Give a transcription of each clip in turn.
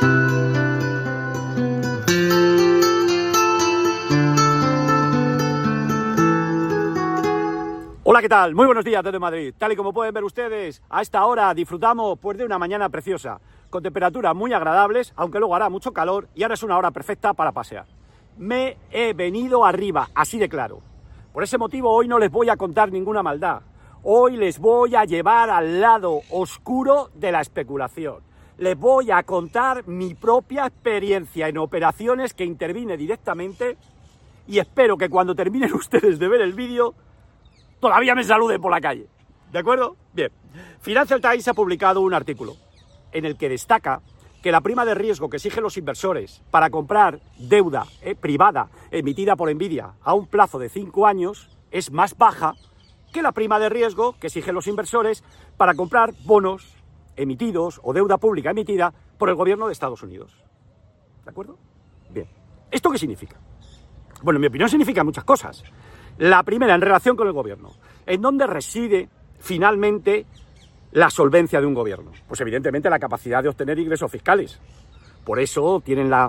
Hola, ¿qué tal? Muy buenos días desde Madrid. Tal y como pueden ver ustedes, a esta hora disfrutamos pues de una mañana preciosa, con temperaturas muy agradables, aunque luego hará mucho calor y ahora es una hora perfecta para pasear. Me he venido arriba, así de claro. Por ese motivo hoy no les voy a contar ninguna maldad. Hoy les voy a llevar al lado oscuro de la especulación. Les voy a contar mi propia experiencia en operaciones que intervine directamente y espero que cuando terminen ustedes de ver el vídeo todavía me saluden por la calle, ¿de acuerdo? Bien, Financial Times ha publicado un artículo en el que destaca que la prima de riesgo que exigen los inversores para comprar deuda privada emitida por Nvidia a un plazo de 5 años es más baja que la prima de riesgo que exigen los inversores para comprar bonos emitidos o deuda pública emitida por el gobierno de Estados Unidos. ¿De acuerdo? Bien, ¿esto qué significa? Bueno, en mi opinión significa muchas cosas. La primera, en relación con el gobierno. ¿En dónde reside finalmente la solvencia de un gobierno? Pues evidentemente la capacidad de obtener ingresos fiscales. Por eso tienen la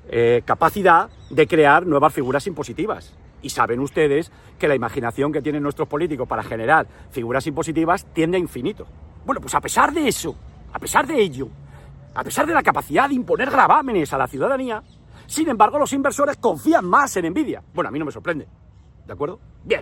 capacidad de crear nuevas figuras impositivas. Y saben ustedes que la imaginación que tienen nuestros políticos para generar figuras impositivas tiende a infinito. Bueno, pues a pesar de eso, a pesar de ello, a pesar de la capacidad de imponer gravámenes a la ciudadanía, sin embargo los inversores confían más en Nvidia. Bueno, a mí no me sorprende. ¿De acuerdo? Bien.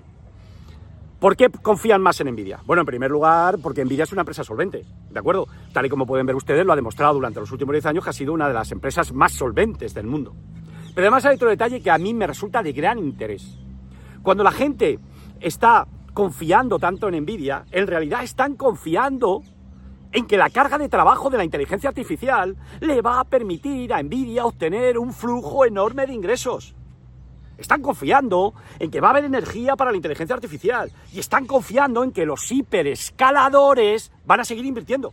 ¿Por qué confían más en Nvidia? Bueno, en primer lugar, porque Nvidia es una empresa solvente, ¿de acuerdo? Tal y como pueden ver ustedes, lo ha demostrado durante los últimos 10 años que ha sido una de las empresas más solventes del mundo. Pero además hay otro detalle que a mí me resulta de gran interés. Cuando la gente está confiando tanto en Nvidia, en realidad están confiando en que la carga de trabajo de la inteligencia artificial le va a permitir a Nvidia obtener un flujo enorme de ingresos. Están confiando en que va a haber energía para la inteligencia artificial y están confiando en que los hiperescaladores van a seguir invirtiendo.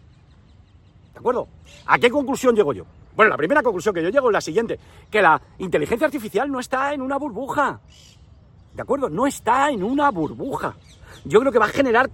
¿De acuerdo? ¿A qué conclusión llego yo? Bueno, la primera conclusión que yo llego es la siguiente, que la inteligencia artificial no está en una burbuja. ¿De acuerdo? No está en una burbuja. Yo creo que va a generar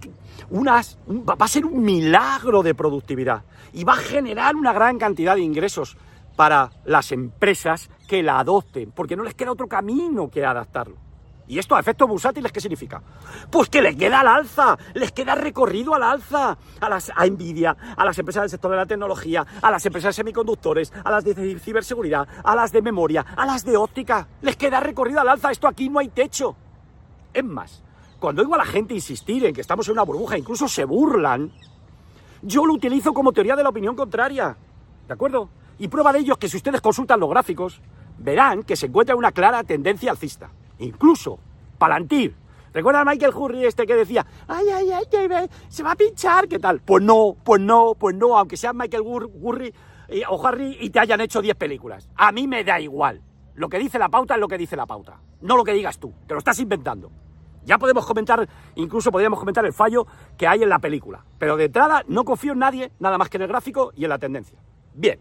va a ser un milagro de productividad y va a generar una gran cantidad de ingresos para las empresas que la adopten, porque no les queda otro camino que adaptarlo. ¿Y esto a efectos bursátiles qué significa? Pues que les queda al alza, les queda recorrido al alza a Nvidia, a las empresas del sector de la tecnología, a las empresas de semiconductores, a las de ciberseguridad, a las de memoria, a las de óptica. Les queda recorrido al alza, esto aquí no hay techo. Es más, cuando oigo a la gente insistir en que estamos en una burbuja, incluso se burlan, yo lo utilizo como teoría de la opinión contraria, ¿de acuerdo? Y prueba de ello es que si ustedes consultan los gráficos, verán que se encuentra una clara tendencia alcista. Incluso Palantir. ¿Recuerdan a Michael Burry este que decía, ay, que se va a pinchar, qué tal? Pues no, aunque sea Michael Burry o Harry y te hayan hecho 10 películas. A mí me da igual. Lo que dice la pauta es lo que dice la pauta. No lo que digas tú, te lo estás inventando. Ya podemos comentar, incluso podríamos comentar el fallo que hay en la película. Pero de entrada no confío en nadie, nada más que en el gráfico y en la tendencia. Bien.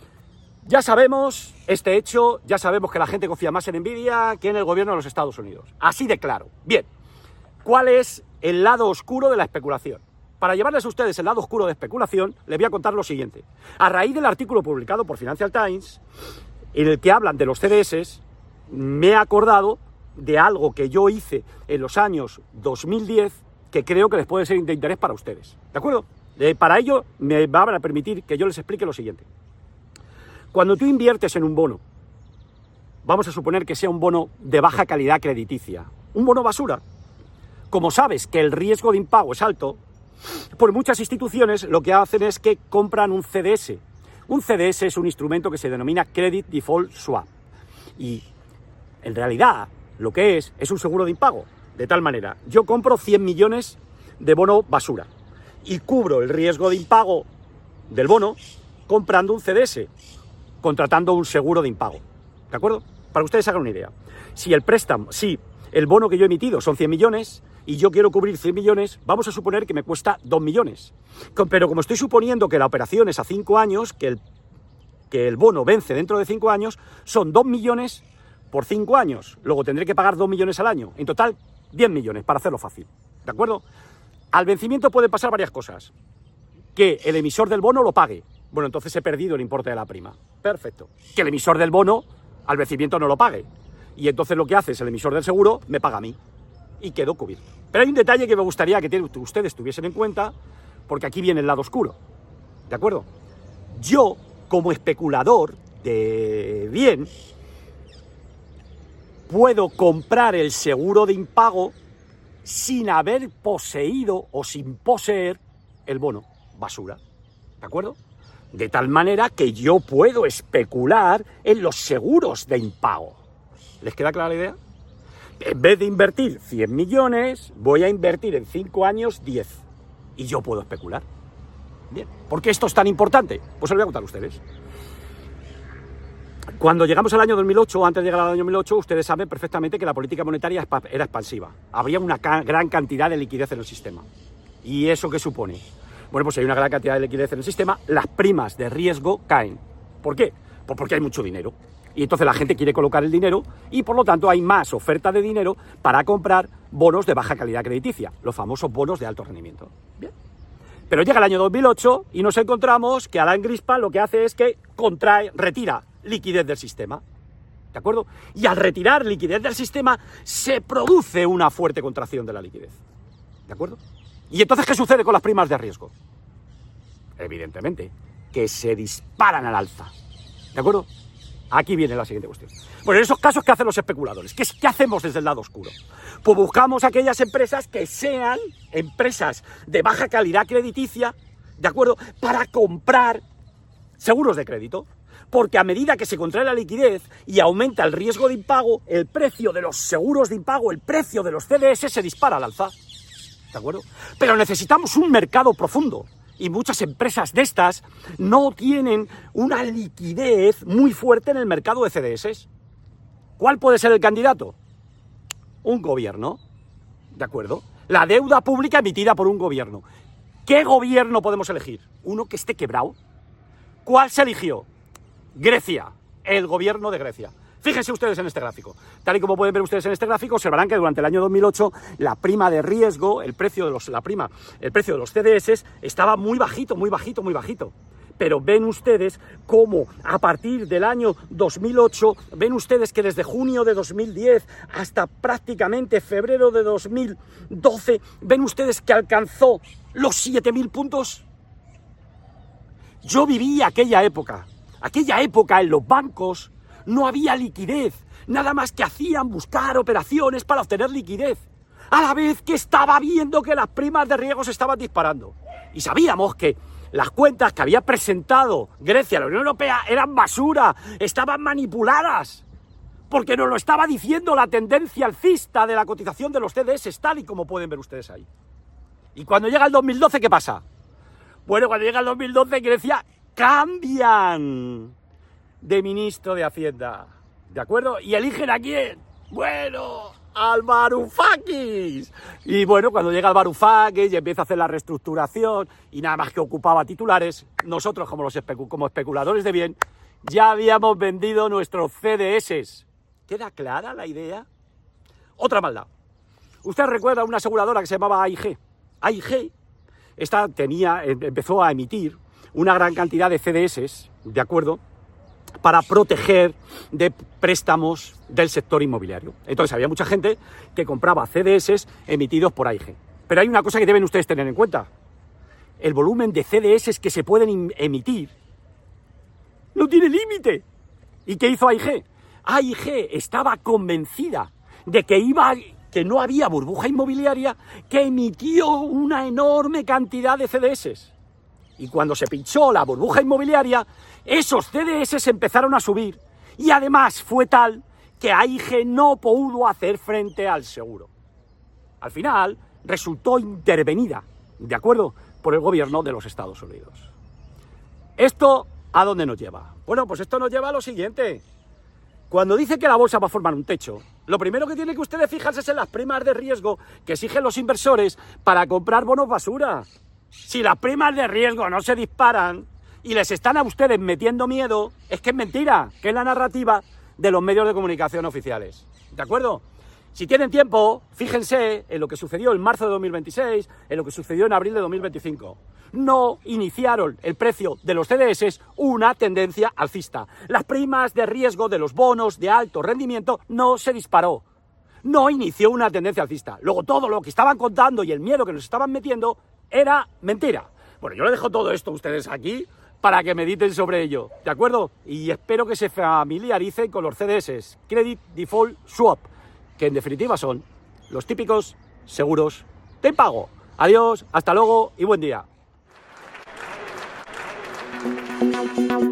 Ya sabemos este hecho, ya sabemos que la gente confía más en Nvidia que en el gobierno de los Estados Unidos. Así de claro. Bien, ¿cuál es el lado oscuro de la especulación? Para llevarles a ustedes el lado oscuro de especulación, les voy a contar lo siguiente. A raíz del artículo publicado por Financial Times, en el que hablan de los CDS, me he acordado de algo que yo hice en los años 2010 que creo que les puede ser de interés para ustedes. ¿De acuerdo? Para ello me van a permitir que yo les explique lo siguiente. Cuando tú inviertes en un bono, vamos a suponer que sea un bono de baja calidad crediticia, un bono basura, como sabes que el riesgo de impago es alto, por muchas instituciones lo que hacen es que compran un CDS. Un CDS es un instrumento que se denomina Credit Default Swap. Y en realidad lo que es un seguro de impago. De tal manera, yo compro 100 millones de bono basura y cubro el riesgo de impago del bono comprando un CDS, contratando un seguro de impago. ¿De acuerdo? Para que ustedes hagan una idea. Si el bono que yo he emitido son 100 millones y yo quiero cubrir 100 millones, vamos a suponer que me cuesta 2 millones. Pero como estoy suponiendo que la operación es a 5 años, que el bono vence dentro de 5 años, son 2 millones por 5 años. Luego tendré que pagar 2 millones al año. En total, 10 millones, para hacerlo fácil. ¿De acuerdo? Al vencimiento pueden pasar varias cosas. Que el emisor del bono lo pague. Bueno, entonces he perdido el importe de la prima. Perfecto. Que el emisor del bono al vencimiento no lo pague. Y entonces lo que hace es el emisor del seguro me paga a mí. Y quedo cubierto. Pero hay un detalle que me gustaría que ustedes tuviesen en cuenta, porque aquí viene el lado oscuro. ¿De acuerdo? Yo, como especulador de bien, puedo comprar el seguro de impago sin haber poseído o sin poseer el bono basura. ¿De acuerdo? De tal manera que yo puedo especular en los seguros de impago. ¿Les queda clara la idea? En vez de invertir 100 millones, voy a invertir en 5 años 10. Y yo puedo especular. Bien. ¿Por qué esto es tan importante? Pues se lo voy a contar a ustedes. Cuando llegamos al año 2008, o antes de llegar al año 2008, ustedes saben perfectamente que la política monetaria era expansiva. Habría una gran cantidad de liquidez en el sistema. ¿Y eso qué supone? Bueno, pues si hay una gran cantidad de liquidez en el sistema, las primas de riesgo caen. ¿Por qué? Pues porque hay mucho dinero. Y entonces la gente quiere colocar el dinero y por lo tanto hay más oferta de dinero para comprar bonos de baja calidad crediticia, los famosos bonos de alto rendimiento. Bien. Pero llega el año 2008 y nos encontramos que Alan Greenspan lo que hace es que retira liquidez del sistema. ¿De acuerdo? Y al retirar liquidez del sistema se produce una fuerte contracción de la liquidez. ¿De acuerdo? ¿Y entonces qué sucede con las primas de riesgo? Evidentemente, que se disparan al alza. ¿De acuerdo? Aquí viene la siguiente cuestión. Bueno, en esos casos, ¿qué hacen los especuladores? ¿Qué hacemos desde el lado oscuro? Pues buscamos aquellas empresas que sean empresas de baja calidad crediticia, ¿de acuerdo? Para comprar seguros de crédito. Porque a medida que se contrae la liquidez y aumenta el riesgo de impago, el precio de los seguros de impago, el precio de los CDS se dispara al alza. ¿De acuerdo? Pero necesitamos un mercado profundo. Y muchas empresas de estas no tienen una liquidez muy fuerte en el mercado de CDS. ¿Cuál puede ser el candidato? Un gobierno. ¿De acuerdo? La deuda pública emitida por un gobierno. ¿Qué gobierno podemos elegir? ¿Uno que esté quebrado? ¿Cuál se eligió? Grecia. El gobierno de Grecia. Fíjense ustedes en este gráfico. Tal y como pueden ver ustedes en este gráfico, observarán que durante el año 2008 la prima de riesgo, el precio de los CDS estaba muy bajito, muy bajito, muy bajito. Pero ven ustedes cómo a partir del año 2008, ven ustedes que desde junio de 2010 hasta prácticamente febrero de 2012, ven ustedes que alcanzó los 7.000 puntos. Yo viví aquella época en los bancos. No había liquidez, nada más que hacían buscar operaciones para obtener liquidez, a la vez que estaba viendo que las primas de riesgo se estaban disparando. Y sabíamos que las cuentas que había presentado Grecia a la Unión Europea eran basura, estaban manipuladas, porque nos lo estaba diciendo la tendencia alcista de la cotización de los CDS, tal y como pueden ver ustedes ahí. Y cuando llega el 2012, ¿qué pasa? Bueno, cuando llega el 2012, Grecia cambian de ministro de Hacienda, ¿de acuerdo? Y eligen a quién, bueno, al Varoufakis. Y bueno, cuando llega el Varoufakis y empieza a hacer la reestructuración y nada más que ocupaba titulares, nosotros como especuladores de bien ya habíamos vendido nuestros CDS. ¿Queda clara la idea? Otra maldad. Usted recuerda una aseguradora que se llamaba AIG. AIG empezó a emitir una gran cantidad de CDS, ¿de acuerdo?, para proteger de préstamos del sector inmobiliario. Entonces había mucha gente que compraba CDS emitidos por AIG. Pero hay una cosa que deben ustedes tener en cuenta. El volumen de CDS que se pueden emitir no tiene límite. ¿Y qué hizo AIG? AIG estaba convencida de que no había burbuja inmobiliaria, que emitió una enorme cantidad de CDS. Y cuando se pinchó la burbuja inmobiliaria, esos CDS empezaron a subir. Y además fue tal que AIG no pudo hacer frente al seguro. Al final resultó intervenida, ¿de acuerdo?, por el gobierno de los Estados Unidos. ¿Esto a dónde nos lleva? Bueno, pues esto nos lleva a lo siguiente. Cuando dice que la bolsa va a formar un techo, lo primero que tienen que ustedes fijarse es en las primas de riesgo que exigen los inversores para comprar bonos basura. Si las primas de riesgo no se disparan y les están a ustedes metiendo miedo, es que es mentira, que es la narrativa de los medios de comunicación oficiales. ¿De acuerdo? Si tienen tiempo, fíjense en lo que sucedió en marzo de 2026, en lo que sucedió en abril de 2025. no iniciaron el precio de los CDS una tendencia alcista. Las primas de riesgo de los bonos de alto rendimiento no se disparó. No inició una tendencia alcista. Luego todo lo que estaban contando y el miedo que nos estaban metiendo era mentira. Bueno, yo le dejo todo esto a ustedes aquí para que mediten sobre ello, ¿de acuerdo? Y espero que se familiaricen con los CDS, Credit Default Swap, que en definitiva son los típicos seguros de impago. Adiós, hasta luego y buen día.